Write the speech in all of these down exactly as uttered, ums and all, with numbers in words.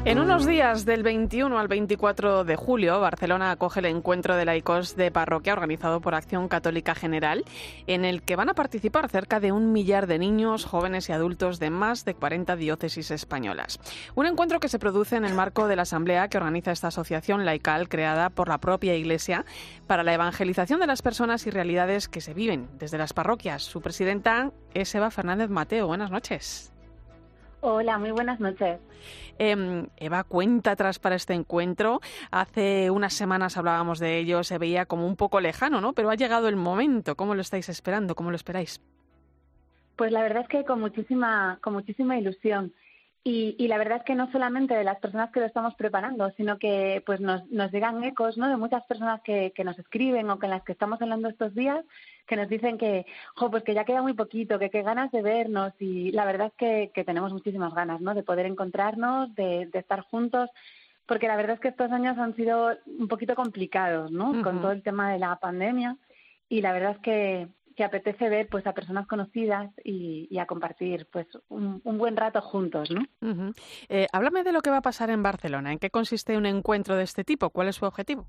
En unos días, del veintiuno al veinticuatro de julio, Barcelona acoge el encuentro de laicos de parroquia organizado por Acción Católica General, en el que van a participar cerca de un millar de niños, jóvenes y adultos de más de cuarenta diócesis españolas. Un encuentro que se produce en el marco de la asamblea que organiza esta asociación laical creada por la propia Iglesia para la evangelización de las personas y realidades que se viven desde las parroquias. Su presidenta es Eva Fernández Mateo. Buenas noches. Hola, muy buenas noches. Eh, Eva, cuenta atrás para este encuentro. Hace unas semanas hablábamos de ello, se veía como un poco lejano, ¿no? Pero ha llegado el momento. ¿Cómo lo estáis esperando? ¿Cómo lo esperáis? Pues la verdad es que con muchísima, con muchísima ilusión. Y, y la verdad es que no solamente de las personas que lo estamos preparando, sino que pues nos, nos llegan ecos, ¿no?, de muchas personas que, que nos escriben o con las que estamos hablando estos días, que nos dicen que, jo, pues que ya queda muy poquito, que qué ganas de vernos. Y la verdad es que, que tenemos muchísimas ganas, ¿no?, de poder encontrarnos, de, de estar juntos, porque la verdad es que estos años han sido un poquito complicados, ¿no?, uh-huh. con todo el tema de la pandemia. Y la verdad es que que apetece ver pues a personas conocidas y, y a compartir pues un, un buen rato juntos, ¿no? Uh-huh. Eh, háblame de lo que va a pasar en Barcelona. ¿En qué consiste un encuentro de este tipo? ¿Cuál es su objetivo?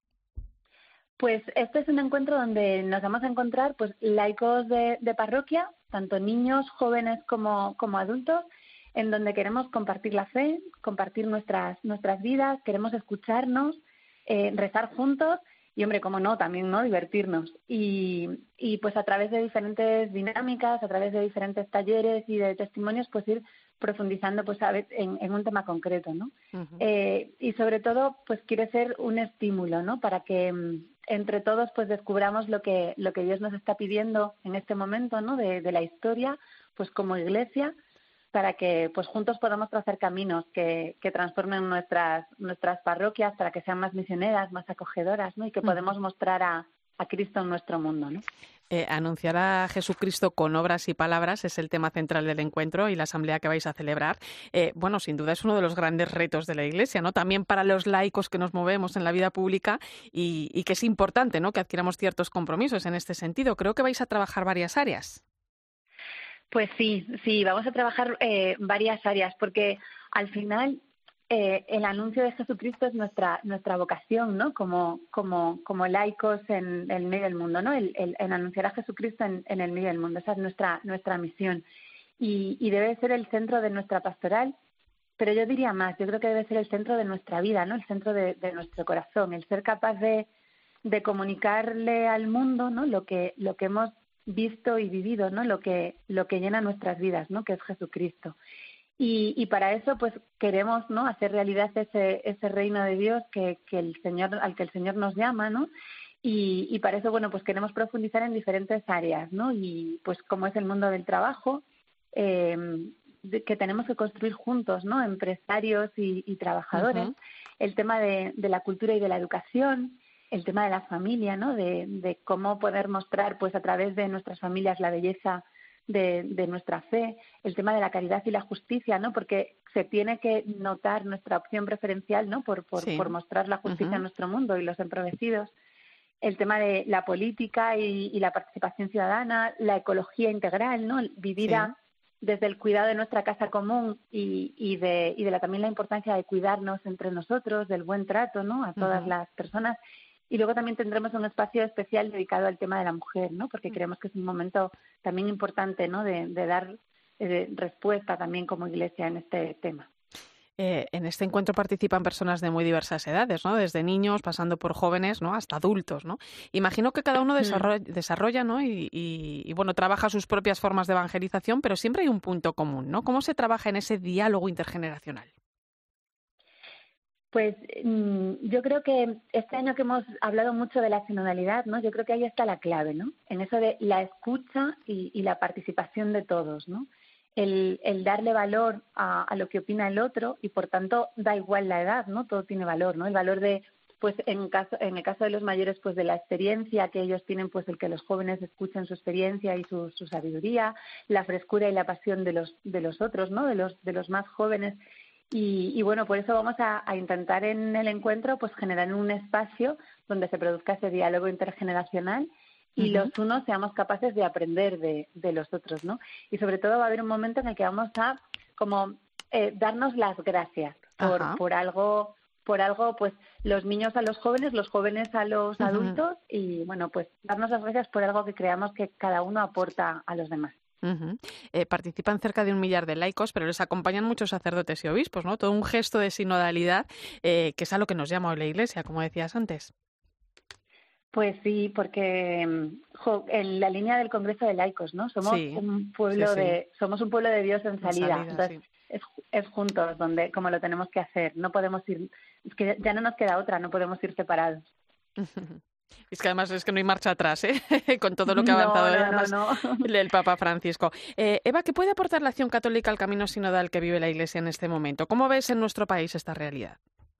Pues este es un encuentro donde nos vamos a encontrar pues laicos de, de parroquia, tanto niños, jóvenes como, como adultos, en donde queremos compartir la fe, compartir nuestras, nuestras vidas, queremos escucharnos, eh, rezar juntos. Y, hombre, cómo no, también, ¿no?, divertirnos. Y, y, pues, a través de diferentes dinámicas, a través de diferentes talleres y de testimonios, pues, ir profundizando, pues, a ver, en, en un tema concreto, ¿no? Uh-huh. Eh, y, sobre todo, pues, quiere ser un estímulo, ¿no?, para que entre todos, pues, descubramos lo que, lo que Dios nos está pidiendo en este momento, ¿no?, de, de la historia, pues, como Iglesia, para que pues juntos podamos trazar caminos que, que transformen nuestras nuestras parroquias para que sean más misioneras, más acogedoras, ¿no? Y que podemos mostrar a, a Cristo en nuestro mundo, ¿no? Eh, anunciar a Jesucristo con obras y palabras es el tema central del encuentro y la asamblea que vais a celebrar. Eh, bueno, sin duda es uno de los grandes retos de la Iglesia, ¿no? También para los laicos que nos movemos en la vida pública y, y que es importante, ¿no?, que adquiramos ciertos compromisos en este sentido. Creo que vais a trabajar varias áreas. Pues sí, sí, vamos a trabajar eh, varias áreas, porque al final eh, el anuncio de Jesucristo es nuestra nuestra vocación, ¿no? Como como como laicos en, en el medio del mundo, ¿no? El, el, el anunciar a Jesucristo en, en el medio del mundo, esa es nuestra nuestra misión y, y debe ser el centro de nuestra pastoral, pero yo diría más, yo creo que debe ser el centro de nuestra vida, ¿no? El centro de, de nuestro corazón, el ser capaz de, de comunicarle al mundo, ¿no?, lo que lo que hemos visto y vivido, ¿no?, lo que lo que llena nuestras vidas, ¿no?, que es Jesucristo. Y, y para eso pues queremos, ¿no?, hacer realidad ese ese reino de Dios que, que el Señor al que el Señor nos llama, ¿no? Y, y para eso, bueno, pues queremos profundizar en diferentes áreas, ¿no? Y pues como es el mundo del trabajo, eh, de, que tenemos que construir juntos, ¿no?, empresarios y, y trabajadores, uh-huh. el tema de, de la cultura y de la educación, el tema de la familia, ¿no?, de, de cómo poder mostrar pues a través de nuestras familias la belleza de, de nuestra fe, el tema de la caridad y la justicia, ¿no?, porque se tiene que notar nuestra opción preferencial, ¿no?, por por, sí. por mostrar la justicia uh-huh. en nuestro mundo y los empobrecidos, el tema de la política y, y la participación ciudadana, la ecología integral, ¿no?, vivida sí. desde el cuidado de nuestra casa común y, y de y de la también la importancia de cuidarnos entre nosotros, del buen trato, ¿no?, a todas uh-huh. las personas. Y luego también tendremos un espacio especial dedicado al tema de la mujer, ¿no?, porque creemos que es un momento también importante, ¿no?, de, de dar eh, respuesta también como Iglesia en este tema. Eh, en este encuentro participan personas de muy diversas edades, ¿no?, desde niños, pasando por jóvenes, ¿no?, hasta adultos, ¿no? Imagino que cada uno desarrolla, desarrolla ¿no?, y, y, y bueno, trabaja sus propias formas de evangelización, pero siempre hay un punto común, ¿no? ¿Cómo se trabaja en ese diálogo intergeneracional? Pues yo creo que este año que hemos hablado mucho de la sinodalidad, ¿no?, yo creo que ahí está la clave, ¿no?, en eso de la escucha y, y la participación de todos, ¿no?, el, el darle valor a, a lo que opina el otro y por tanto da igual la edad, ¿no?, todo tiene valor, ¿no?, el valor de, pues en caso en el caso de los mayores, pues de la experiencia que ellos tienen, pues el que los jóvenes escuchen su experiencia y su, su sabiduría, la frescura y la pasión de los de los otros, ¿no?, de los de los más jóvenes. Y, y bueno, por eso vamos a, a intentar en el encuentro pues generar un espacio donde se produzca ese diálogo intergeneracional y uh-huh. los unos seamos capaces de aprender de, de los otros, ¿no? Y sobre todo va a haber un momento en el que vamos a como eh, darnos las gracias, por, Ajá. por algo, por algo, pues los niños a los jóvenes, los jóvenes a los Ujú, adultos y bueno, pues darnos las gracias por algo que creamos que cada uno aporta a los demás. ujú. Eh, participan cerca de un millar de laicos, pero les acompañan muchos sacerdotes y obispos, ¿no? Todo un gesto de sinodalidad, eh, que es a lo que nos llama hoy la Iglesia, como decías antes. Pues sí, porque mm, jo, en la línea del Congreso de Laicos, ¿no? Somos Sí, un sí, pueblo sí. de, somos un pueblo de Dios en En salida. salida, Entonces sí. es, es juntos donde, como lo tenemos que hacer. No podemos ir, es que ya no nos queda otra, no podemos ir separados. Es que además es que no hay marcha atrás, ¿eh? Con todo lo que ha No, avanzado, ¿eh? no, no, Además no. el Papa Francisco. Eh, Eva, ¿qué puede aportar la acción católica al camino sinodal que vive la Iglesia en este momento? ¿Cómo ves en nuestro país esta realidad?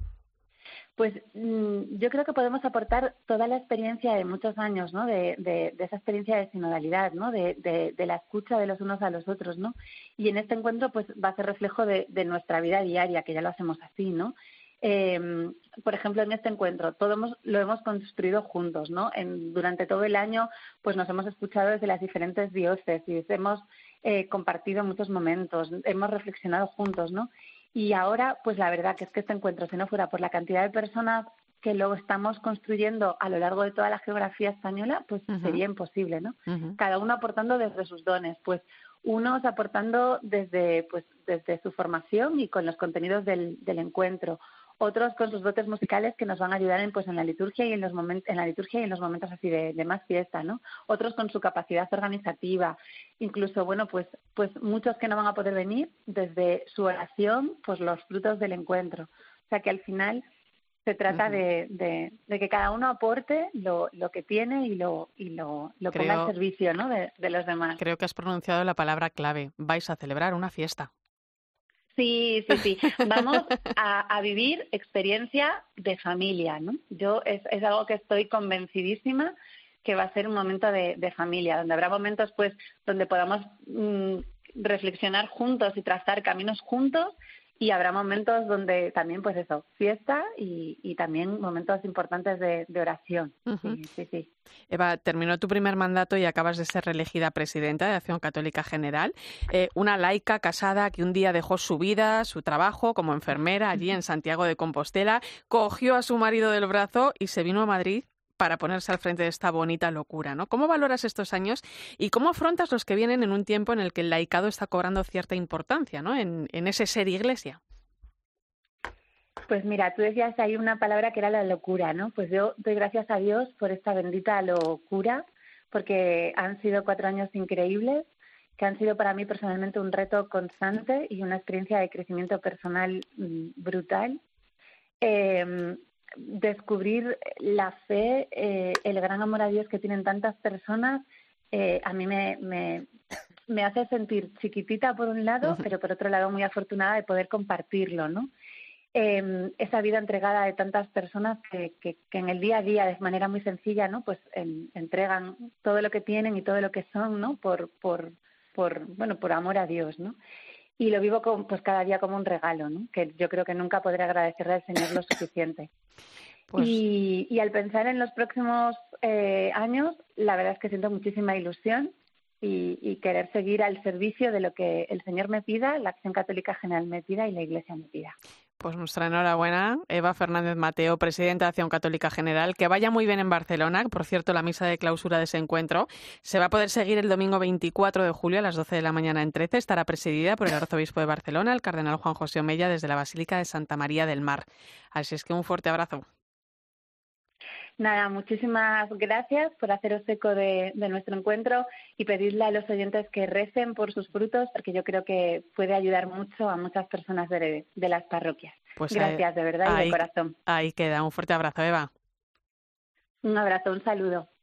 Pues mm, yo creo que podemos aportar toda la experiencia de muchos años, ¿no? De, de, de esa experiencia de sinodalidad, ¿no? De, de, de la escucha de los unos a los otros, ¿no? Y en este encuentro, pues va a ser reflejo de, de nuestra vida diaria, que ya lo hacemos así, ¿no? Eh, por ejemplo, en este encuentro, todo hemos, lo hemos construido juntos, ¿no? En, durante todo el año, pues nos hemos escuchado desde las diferentes diócesis, hemos eh, compartido muchos momentos, hemos reflexionado juntos, ¿no? Y ahora, pues la verdad que es que este encuentro, si no fuera por la cantidad de personas que lo estamos construyendo a lo largo de toda la geografía española, pues Ujú, sería imposible, ¿no? ujú. Cada uno aportando desde sus dones, pues unos aportando desde, pues, desde su formación y con los contenidos del, del encuentro, otros con sus dotes musicales que nos van a ayudar en, pues, en la liturgia y en los momentos, en la liturgia y en los momentos así de, de más fiesta, ¿no? Otros con su capacidad organizativa, incluso, bueno, pues, pues muchos que no van a poder venir desde su oración, pues los frutos del encuentro. O sea que al final se trata Ujú. de, de, de que cada uno aporte lo, lo que tiene y lo, y lo, lo ponga al Creo, servicio, ¿no? de, de los demás. creo que has pronunciado la palabra clave. Vais a celebrar una fiesta. Sí, sí, sí. Vamos a, a vivir experiencia de familia, ¿no? Yo es, es algo que estoy convencidísima que va a ser un momento de, de familia, donde habrá momentos, pues, donde podamos mm, reflexionar juntos y trazar caminos juntos, y habrá momentos donde también, pues eso, fiesta y, y también momentos importantes de, de oración. Ujú. Sí, sí, sí. Eva, terminó tu primer mandato y acabas de ser reelegida presidenta de Acción Católica General, eh, una laica casada que un día dejó su vida, su trabajo como enfermera allí en Santiago de Compostela, cogió a su marido del brazo y se vino a Madrid para ponerse al frente de esta bonita locura, ¿no? ¿Cómo valoras estos años y cómo afrontas los que vienen en un tiempo en el que el laicado está cobrando cierta importancia, ¿no? En, en ese ser iglesia. Pues mira, tú decías ahí una palabra que era la locura, ¿no? Pues yo doy gracias a Dios por esta bendita locura, porque han sido cuatro años increíbles, que han sido para mí personalmente un reto constante y una experiencia de crecimiento personal mm, brutal. Eh, descubrir la fe, eh, el gran amor a Dios que tienen tantas personas, eh, a mí me, me, me hace sentir chiquitita por un lado, pero por otro lado muy afortunada de poder compartirlo, ¿no? Eh, esa vida entregada de tantas personas que, que, que en el día a día, de manera muy sencilla, ¿no? Pues en, entregan todo lo que tienen y todo lo que son, ¿no? Por, por, por, bueno, por amor a Dios, ¿no? Y lo vivo con, pues cada día como un regalo, ¿no? Que yo creo que nunca podré agradecerle al Señor lo suficiente. Pues Y, y al pensar en los próximos eh, años, la verdad es que siento muchísima ilusión y, y querer seguir al servicio de lo que el Señor me pida, la Acción Católica General me pida y la Iglesia me pida. Pues nuestra enhorabuena, Eva Fernández Mateo, presidenta de Acción Católica General. Que vaya muy bien en Barcelona. Por cierto, la misa de clausura de ese encuentro se va a poder seguir el domingo veinticuatro de julio a las doce de la mañana en trece. Estará presidida por el arzobispo de Barcelona, el cardenal Juan José Omella, desde la Basílica de Santa María del Mar. Así es que un fuerte abrazo. Nada, muchísimas gracias por haceros eco de, de nuestro encuentro y pedirle a los oyentes que recen por sus frutos, porque yo creo que puede ayudar mucho a muchas personas de, de las parroquias. Pues ahí, Gracias, de verdad y de ahí, corazón. ahí queda. Un fuerte abrazo, Eva. Un abrazo, un saludo.